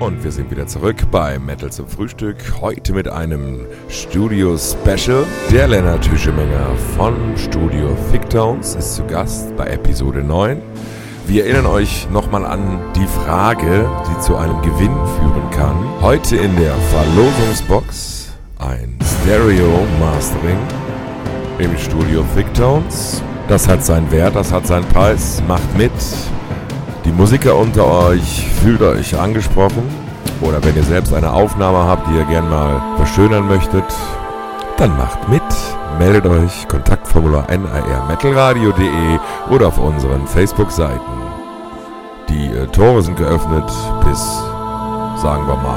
Und wir sind wieder zurück bei Metal zum Frühstück. Heute mit einem Studio-Special. Der Lennart Hüschemenger von Studio Thicktones ist zu Gast bei Episode neun. Wir erinnern euch nochmal an die Frage, die zu einem Gewinn führen kann. Heute in der Verlosungsbox ein Stereo-Mastering im Studio Thicktones. Das hat seinen Wert, das hat seinen Preis. Macht mit. Die Musiker unter euch, fühlt euch angesprochen. Oder wenn ihr selbst eine Aufnahme habt, die ihr gerne mal verschönern möchtet, dann macht mit. Meldet euch, Kontaktformular n a r metalradio punkt de oder auf unseren Facebook-Seiten. Die äh, Tore sind geöffnet bis, sagen wir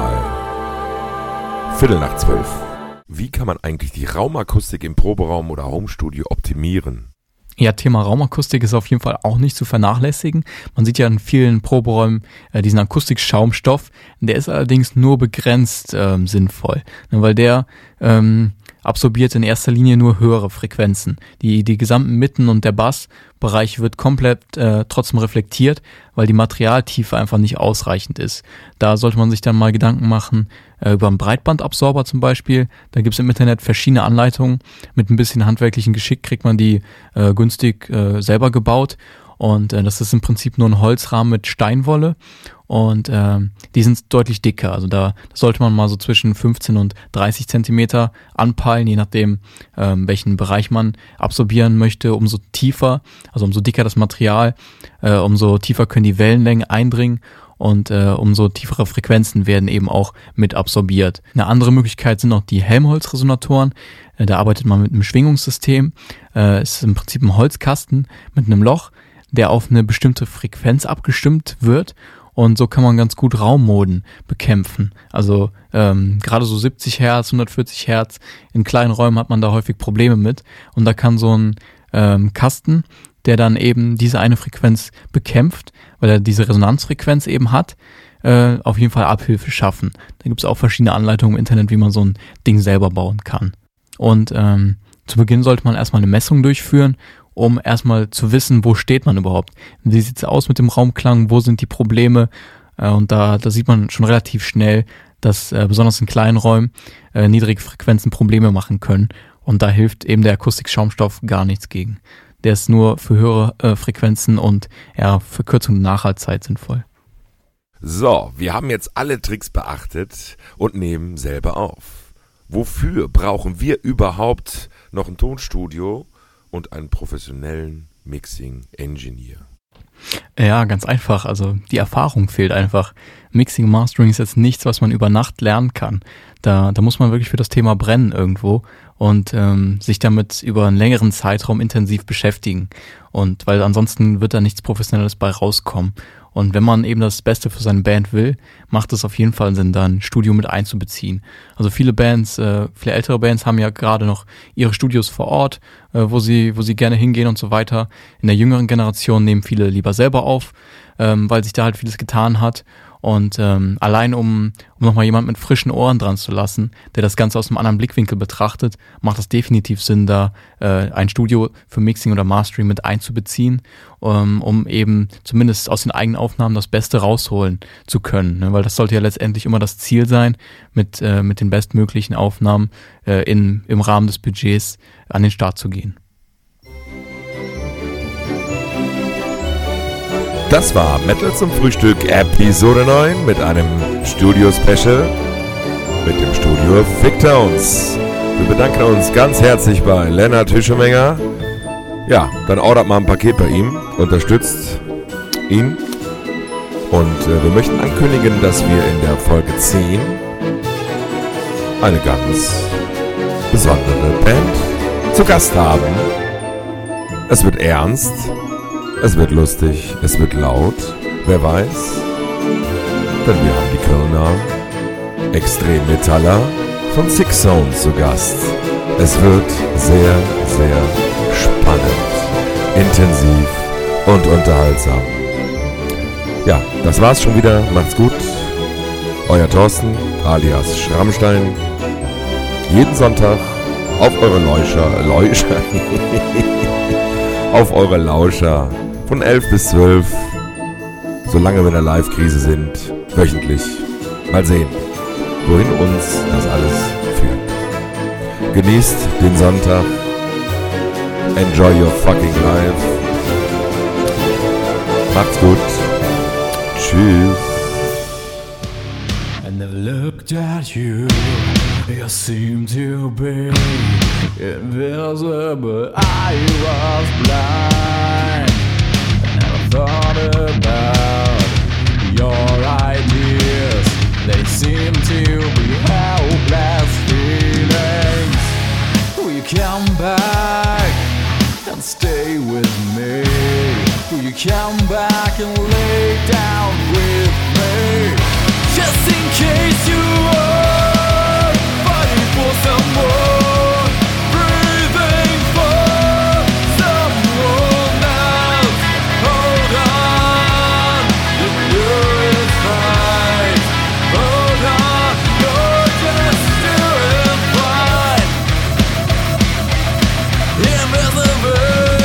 mal, Viertel nach zwölf. Wie kann man eigentlich die Raumakustik im Proberaum oder Homestudio optimieren? Ja, Thema Raumakustik ist auf jeden Fall auch nicht zu vernachlässigen. Man sieht ja in vielen Proberäumen äh, diesen Akustikschaumstoff. Der ist allerdings nur begrenzt ähm, sinnvoll, ne, weil der ähm, absorbiert in erster Linie nur höhere Frequenzen. Die, die gesamten Mitten- und der Bassbereich wird komplett äh, trotzdem reflektiert, weil die Materialtiefe einfach nicht ausreichend ist. Da sollte man sich dann mal Gedanken machen äh, über einen Breitbandabsorber zum Beispiel. Da gibt es im Internet verschiedene Anleitungen. Mit ein bisschen handwerklichen Geschick kriegt man die äh, günstig äh, selber gebaut. Und äh, das ist im Prinzip nur ein Holzrahmen mit Steinwolle. Und äh, die sind deutlich dicker. Also da sollte man mal so zwischen fünfzehn und dreißig Zentimeter anpeilen, je nachdem, ähm, welchen Bereich man absorbieren möchte. Umso tiefer, also umso dicker das Material, äh, umso tiefer können die Wellenlängen eindringen und äh, umso tiefere Frequenzen werden eben auch mit absorbiert. Eine andere Möglichkeit sind auch die Helmholtz-Resonatoren. Äh, da arbeitet man mit einem Schwingungssystem. Äh, es ist im Prinzip ein Holzkasten mit einem Loch, der auf eine bestimmte Frequenz abgestimmt wird. Und so kann man ganz gut Raummoden bekämpfen. Also ähm, gerade so siebzig Hertz, hundertvierzig Hertz, in kleinen Räumen hat man da häufig Probleme mit. Und da kann so ein ähm, Kasten, der dann eben diese eine Frequenz bekämpft, weil er diese Resonanzfrequenz eben hat, äh, auf jeden Fall Abhilfe schaffen. Da gibt es auch verschiedene Anleitungen im Internet, wie man so ein Ding selber bauen kann. Und ähm, zu Beginn sollte man erstmal eine Messung durchführen, um erstmal zu wissen, wo steht man überhaupt. Wie sieht's aus mit dem Raumklang, wo sind die Probleme? Äh, und da, da sieht man schon relativ schnell, dass äh, besonders in kleinen Räumen äh, niedrige Frequenzen Probleme machen können. Und da hilft eben der Akustikschaumstoff gar nichts gegen. Der ist nur für höhere äh, Frequenzen und ja, für Kürzung und Nachhaltzeit sinnvoll. So, wir haben jetzt alle Tricks beachtet und nehmen selber auf. Wofür brauchen wir überhaupt noch ein Tonstudio und einen professionellen Mixing-Engineer? Ja, ganz einfach. Also die Erfahrung fehlt einfach. Mixing und Mastering ist jetzt nichts, was man über Nacht lernen kann. Da, da muss man wirklich für das Thema brennen irgendwo und ähm, sich damit über einen längeren Zeitraum intensiv beschäftigen. Und weil ansonsten wird da nichts Professionelles bei rauskommen. Und wenn man eben das Beste für seine Band will, macht es auf jeden Fall Sinn, da ein Studio mit einzubeziehen. Also viele Bands, äh, viele ältere Bands haben ja gerade noch ihre Studios vor Ort, äh, wo sie, wo sie gerne hingehen und so weiter. In der jüngeren Generation nehmen viele lieber selber auf, ähm, weil sich da halt vieles getan hat. Und ähm, allein um, um nochmal jemand mit frischen Ohren dran zu lassen, der das Ganze aus einem anderen Blickwinkel betrachtet, macht es definitiv Sinn, da äh, ein Studio für Mixing oder Mastering mit einzubeziehen, um, um eben zumindest aus den eigenen Aufnahmen das Beste rausholen zu können. Ne? Weil das sollte ja letztendlich immer das Ziel sein, mit, äh, mit den bestmöglichen Aufnahmen äh, in, im Rahmen des Budgets an den Start zu gehen. Das war Metal zum Frühstück Episode neun mit einem Studio-Special mit dem Studio Thicktones. Wir bedanken uns ganz herzlich bei Lennart Hüschemenger. Ja, dann ordert mal ein Paket bei ihm, unterstützt ihn. Und äh, wir möchten ankündigen, dass wir in der Folge zehn eine ganz besondere Band zu Gast haben. Es wird ernst. Es wird lustig, es wird laut, wer weiß. Denn wir haben die Kölner Extremmetaller von Six Zone zu Gast. Es wird sehr, sehr spannend, intensiv und unterhaltsam. Ja, das war's schon wieder. Macht's gut. Euer Thorsten alias Schrammstein. Jeden Sonntag auf eure Lauscher, Lauscher, auf eure Lauscher. Von elf bis zwölf, solange wir in der Live-Krise sind, wöchentlich Mal sehen, wohin uns das alles führt. Genießt den Sonntag. Enjoy your fucking life. Macht's gut. Tschüss. I never looked at you. You seem to be invisible. I was blind. I never thought about your ideas. They seem to be helpless feelings. Will you come back and stay with me? Will you come back and lay down with me? Just in case you are fighting for someone, breathing for someone else. Hold on, you know it's right. Hold on, you're just doing fine. Invisible,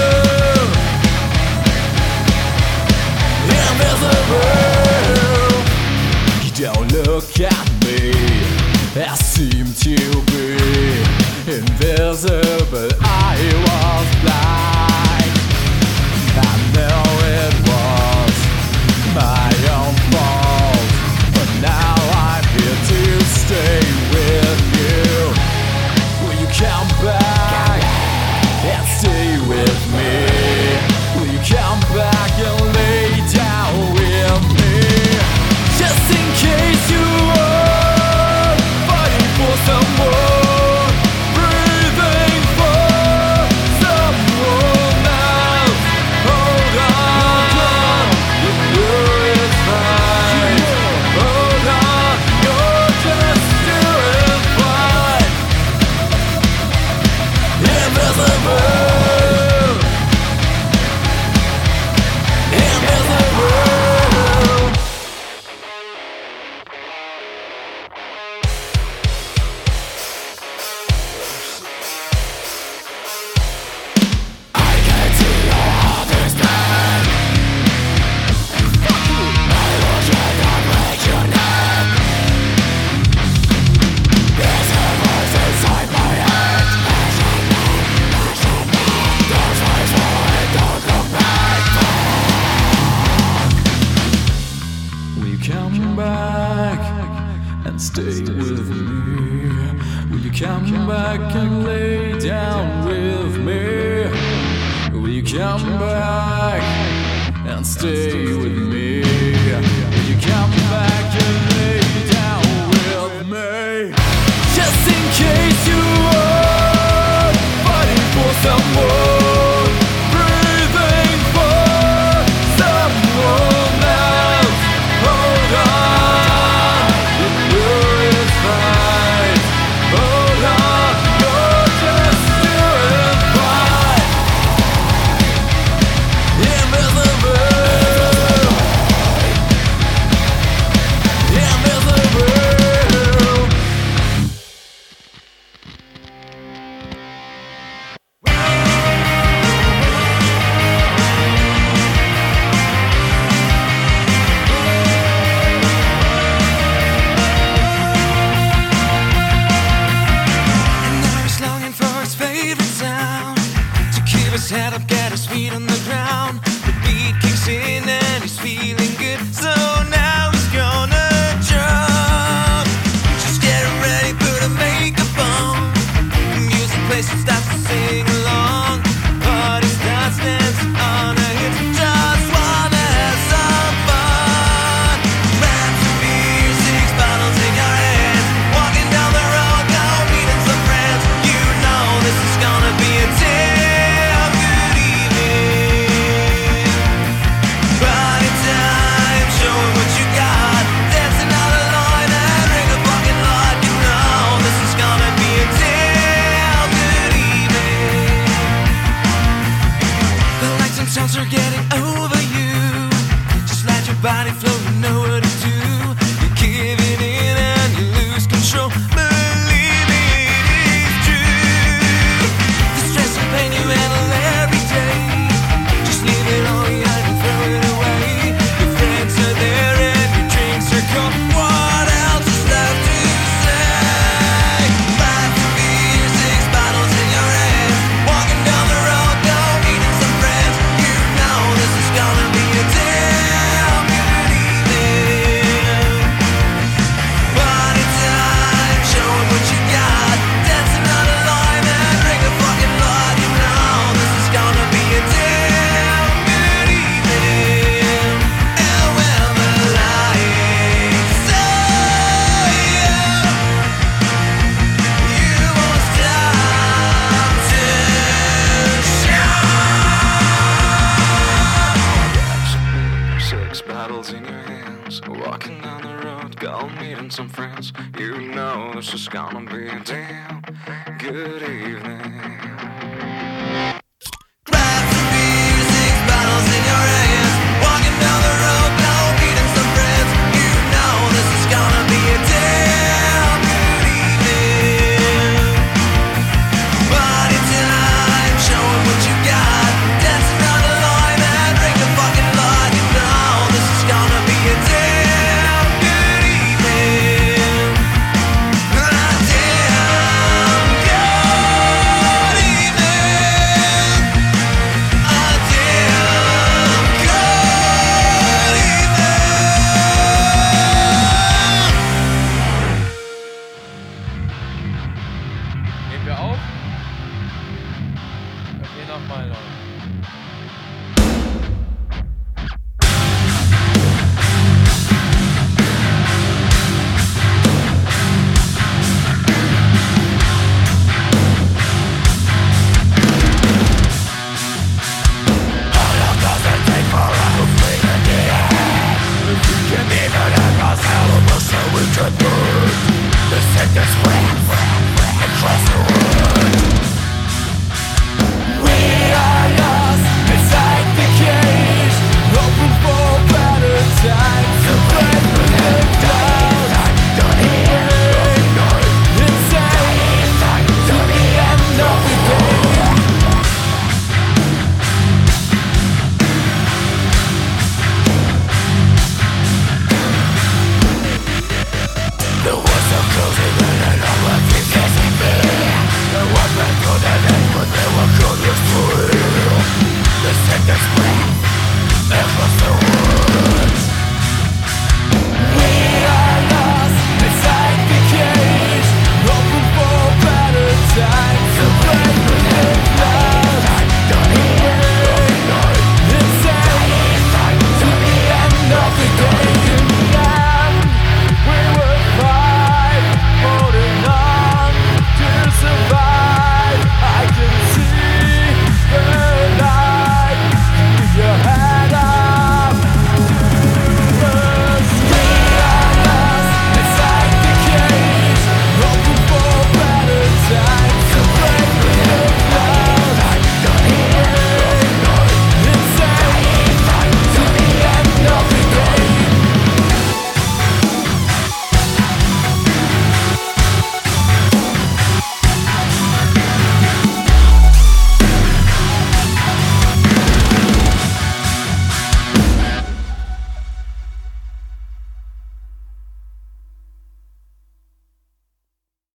invisible. Don't look at me, I seem to be invisible. I was blind, I know it was my own fault, but now I'm here to stay with you. Will you come back and stay with me? Will you come back and lay down with me? Just in case you are fighting for someone, breathing for someone else. Hold on, you know it's right. Hold on, you're just doing fine. Invisible, invisible. Will you come back and stay with me? Will you come back and lay down with me? Will you come back and stay with me? Will you come back and lay down with me? Just in case you are fighting for someone, breathing for someone else. Hold on, you know it's right. Hold on, you're just doing fine. Invisible, invisible. And I was longing for his favorite sound, to keep his head up, get his feet on the ground. The beat kicks in and he's feeling good, so now he's gonna jump. Just get ready, put a makeup on. The music plays and starts to sing along. Party starts dancing on a hit, just wanna have some fun. Raps and beer, six bottles in your hands, walking down the road, go meeting some friends. You know this is gonna be a damn good evening. Party time, show 'em what you got. Dancing out alone and ring a fucking lot. You know this is gonna be a damn good evening. The lights and sounds are getting over you. Just let your body flow, you know what to do. You give it in and you lose control. Believe me, it's true. The stress and pain you handle every day, just leave it all behind and throw it away. Your friends are there and your drinks are cold. What else some friends. You know this is gonna be a damn good evening.